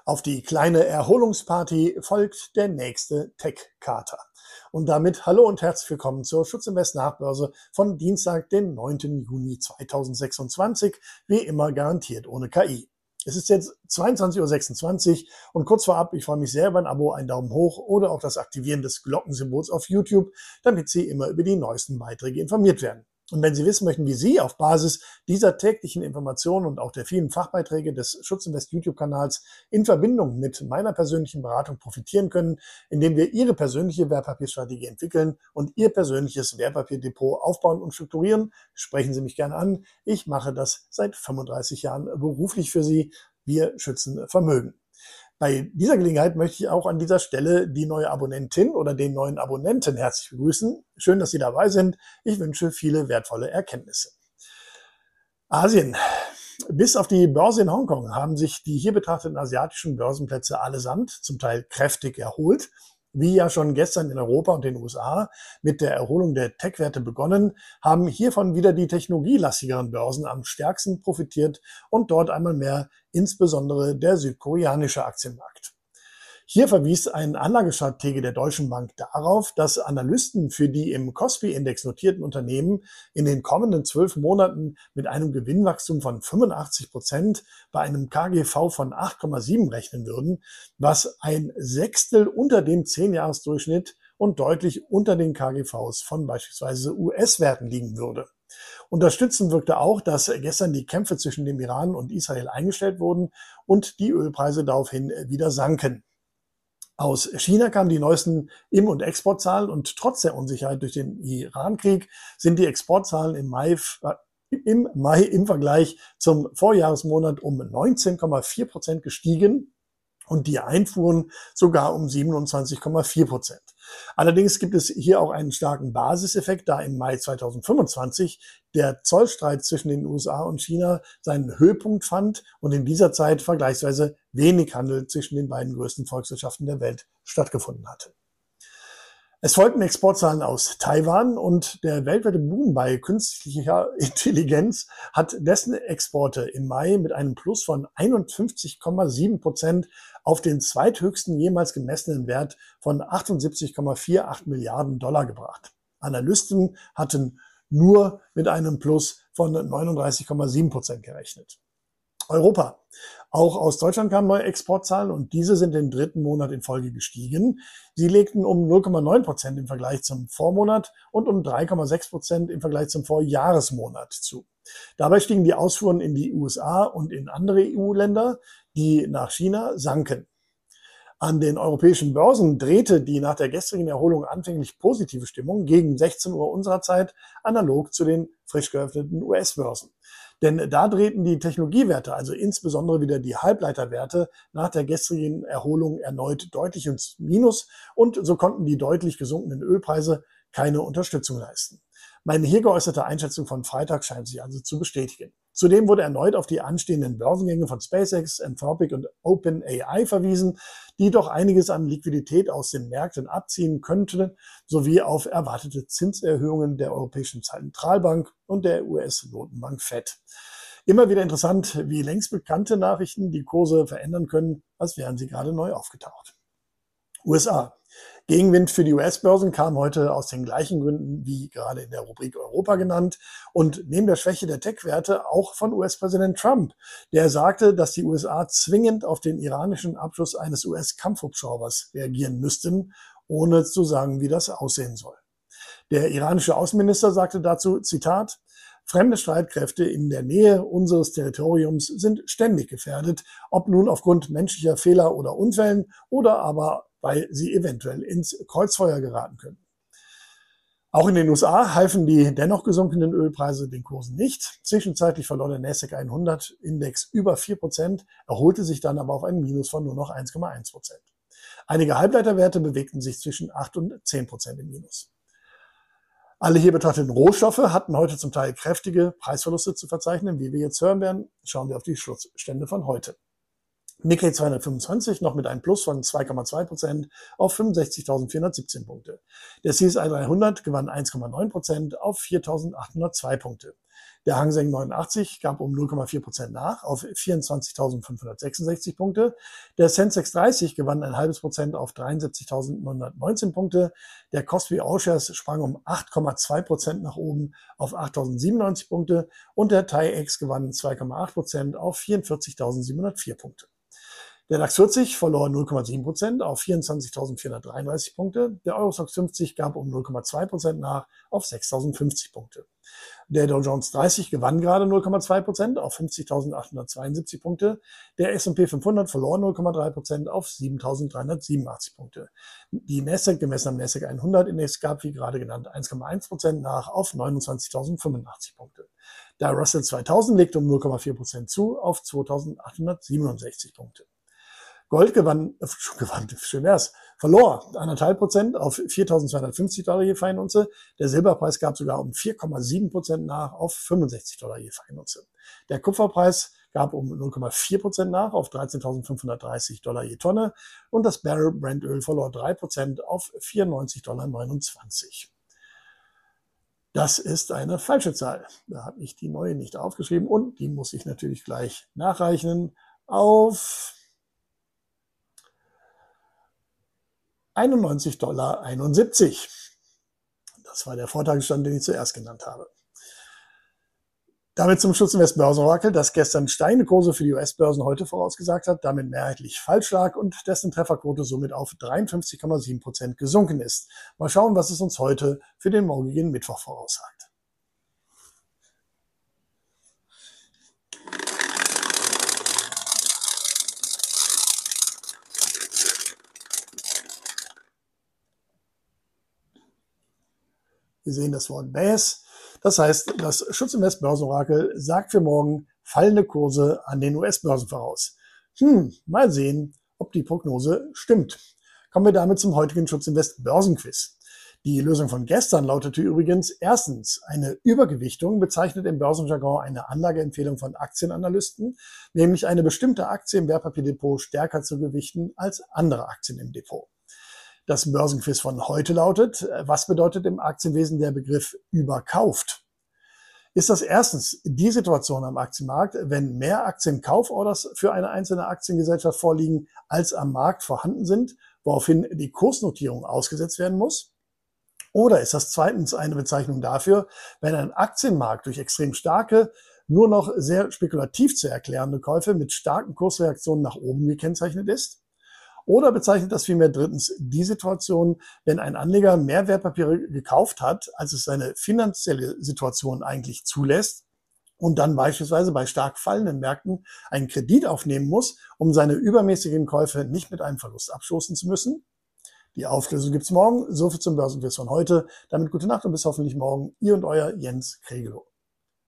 Auf die kleine Erholungsparty folgt der nächste Tech-Kater. Und damit hallo und herzlich willkommen zur Schutzinvest Nachbörse von Dienstag, den 9. Juni 2026, wie immer garantiert ohne KI. Es ist jetzt 22:26 Uhr und kurz vorab, ich freue mich sehr über ein Abo, einen Daumen hoch oder auch das Aktivieren des Glockensymbols auf YouTube, damit Sie immer über die neuesten Beiträge informiert werden. Und wenn Sie wissen möchten, wie Sie auf Basis dieser täglichen Informationen und auch der vielen Fachbeiträge des Schutzinvest YouTube-Kanals in Verbindung mit meiner persönlichen Beratung profitieren können, indem wir Ihre persönliche Wertpapierstrategie entwickeln und Ihr persönliches Wertpapierdepot aufbauen und strukturieren, sprechen Sie mich gerne an. Ich mache das seit 35 Jahren beruflich für Sie. Wir schützen Vermögen. Bei dieser Gelegenheit möchte ich auch an dieser Stelle die neue Abonnentin oder den neuen Abonnenten herzlich begrüßen. Schön, dass Sie dabei sind. Ich wünsche viele wertvolle Erkenntnisse. Asien. Bis auf die Börse in Hongkong haben sich die hier betrachteten asiatischen Börsenplätze allesamt zum Teil kräftig erholt. Wie ja schon gestern in Europa und den USA mit der Erholung der Tech-Werte begonnen, haben hiervon wieder die technologielastigeren Börsen am stärksten profitiert und dort einmal mehr insbesondere der südkoreanische Aktienmarkt. Hier verwies ein Anlagestratege der Deutschen Bank darauf, dass Analysten für die im Kospi-Index notierten Unternehmen in den kommenden 12 Monaten mit einem Gewinnwachstum von 85% bei einem KGV von 8,7 rechnen würden, was ein Sechstel unter dem 10-Jahres-Durchschnitt und deutlich unter den KGVs von beispielsweise US-Werten liegen würde. Unterstützend wirkte auch, dass gestern die Kämpfe zwischen dem Iran und Israel eingestellt wurden und die Ölpreise daraufhin wieder sanken. Aus China kamen die neuesten Im- und Exportzahlen und trotz der Unsicherheit durch den Iran-Krieg sind die Exportzahlen im Mai im Vergleich zum Vorjahresmonat um 19,4% gestiegen und die Einfuhren sogar um 27,4%. Allerdings gibt es hier auch einen starken Basiseffekt, da im Mai 2025 der Zollstreit zwischen den USA und China seinen Höhepunkt fand und in dieser Zeit vergleichsweise wenig Handel zwischen den beiden größten Volkswirtschaften der Welt stattgefunden hatte. Es folgten Exportzahlen aus Taiwan und der weltweite Boom bei künstlicher Intelligenz hat dessen Exporte im Mai mit einem Plus von 51,7% auf den zweithöchsten jemals gemessenen Wert von 78,48 Milliarden Dollar gebracht. Analysten hatten nur mit einem Plus von 39,7% gerechnet. Europa. Auch aus Deutschland kamen neue Exportzahlen und diese sind den dritten Monat in Folge gestiegen. Sie legten um 0,9% im Vergleich zum Vormonat und um 3,6% im Vergleich zum Vorjahresmonat zu. Dabei stiegen die Ausfuhren in die USA und in andere EU-Länder, die nach China sanken. An den europäischen Börsen drehte die nach der gestrigen Erholung anfänglich positive Stimmung gegen 16 Uhr unserer Zeit analog zu den frisch geöffneten US-Börsen. Denn da drehten die Technologiewerte, also insbesondere wieder die Halbleiterwerte, nach der gestrigen Erholung erneut deutlich ins Minus und so konnten die deutlich gesunkenen Ölpreise keine Unterstützung leisten. Meine hier geäußerte Einschätzung von Freitag scheint sich also zu bestätigen. Zudem wurde erneut auf die anstehenden Börsengänge von SpaceX, Anthropic und OpenAI verwiesen, die doch einiges an Liquidität aus den Märkten abziehen könnten, sowie auf erwartete Zinserhöhungen der Europäischen Zentralbank und der US-Notenbank Fed. Immer wieder interessant, wie längst bekannte Nachrichten die Kurse verändern können, als wären sie gerade neu aufgetaucht. USA. Gegenwind für die US-Börsen kam heute aus den gleichen Gründen wie gerade in der Rubrik Europa genannt und neben der Schwäche der Tech-Werte auch von US-Präsident Trump, der sagte, dass die USA zwingend auf den iranischen Abschuss eines US-Kampfhubschraubers reagieren müssten, ohne zu sagen, wie das aussehen soll. Der iranische Außenminister sagte dazu, Zitat, fremde Streitkräfte in der Nähe unseres Territoriums sind ständig gefährdet, ob nun aufgrund menschlicher Fehler oder Unfällen oder aber weil sie eventuell ins Kreuzfeuer geraten können. Auch in den USA halfen die dennoch gesunkenen Ölpreise den Kursen nicht. Zwischenzeitlich verlor der Nasdaq 100 Index über 4%, erholte sich dann aber auf ein Minus von nur noch 1,1%. Einige Halbleiterwerte bewegten sich zwischen 8 und 10% im Minus. Alle hier betrachteten Rohstoffe hatten heute zum Teil kräftige Preisverluste zu verzeichnen. Wie wir jetzt hören werden, schauen wir auf die Schlussstände von heute. Nikkei 225 noch mit einem Plus von 2,2% auf 65.417 Punkte. Der CSI 300 gewann 1,9% auf 4.802 Punkte. Der Hang Seng 89 gab um 0,4% nach auf 24.566 Punkte. Der Sensex 30 gewann ein halbes Prozent auf 73.919 Punkte. Der Kospi All-Shares sprang um 8,2% nach oben auf 8.097 Punkte und der TAIEX gewann 2,8% auf 44.704 Punkte. Der DAX 40 verlor 0,7% auf 24.433 Punkte. Der Eurostoxx 50 gab um 0,2% nach auf 6.050 Punkte. Der Dow Jones 30 gewann gerade 0,2% auf 50.872 Punkte. Der S&P 500 verlor 0,3% auf 7.387 Punkte. Die Nasdaq, gemessen am Nasdaq 100 Index, gab, wie gerade genannt, 1,1% nach auf 29.085 Punkte. Der Russell 2000 legte um 0,4% zu auf 2.867 Punkte. Gold verlor 1,5% auf 4.250 Dollar je Feinunze. Der Silberpreis gab sogar um 4,7% nach auf 65 Dollar je Feinunze. Der Kupferpreis gab um 0,4% nach auf 13.530 Dollar je Tonne und das Barrel Brent-Öl verlor 3% auf 94,29 Dollar. Das ist eine falsche Zahl. Da habe ich die neue nicht aufgeschrieben und die muss ich natürlich gleich nachrechnen auf 91,71 Dollar. Das war der Vortagesstand, den ich zuerst genannt habe. Damit zum Schutzinvest Börsenorakel, das gestern steigende Kurse für die US-Börsen heute vorausgesagt hat, damit mehrheitlich falsch lag und dessen Trefferquote somit auf 53,7% gesunken ist. Mal schauen, was es uns heute für den morgigen Mittwoch voraussagt. Wir sehen das Wort Bäs. Das heißt, das Schutzinvest Börsenorakel sagt für morgen fallende Kurse an den US-Börsen voraus. Mal sehen, ob die Prognose stimmt. Kommen wir damit zum heutigen Schutzinvest Börsenquiz. Die Lösung von gestern lautete übrigens erstens, eine Übergewichtung bezeichnet im Börsenjargon eine Anlageempfehlung von Aktienanalysten, nämlich eine bestimmte Aktie im Wertpapierdepot stärker zu gewichten als andere Aktien im Depot. Das Börsenquiz von heute lautet, was bedeutet im Aktienwesen der Begriff überkauft? Ist das erstens die Situation am Aktienmarkt, wenn mehr Aktienkauforders für eine einzelne Aktiengesellschaft vorliegen, als am Markt vorhanden sind, woraufhin die Kursnotierung ausgesetzt werden muss? Oder ist das zweitens eine Bezeichnung dafür, wenn ein Aktienmarkt durch extrem starke, nur noch sehr spekulativ zu erklärende Käufe mit starken Kursreaktionen nach oben gekennzeichnet ist? Oder bezeichnet das vielmehr drittens die Situation, wenn ein Anleger mehr Wertpapiere gekauft hat, als es seine finanzielle Situation eigentlich zulässt und dann beispielsweise bei stark fallenden Märkten einen Kredit aufnehmen muss, um seine übermäßigen Käufe nicht mit einem Verlust abstoßen zu müssen? Die Auflösung gibt's morgen. So viel zum Börsenquiz von heute. Damit gute Nacht und bis hoffentlich morgen. Ihr und euer Jens Kregelow.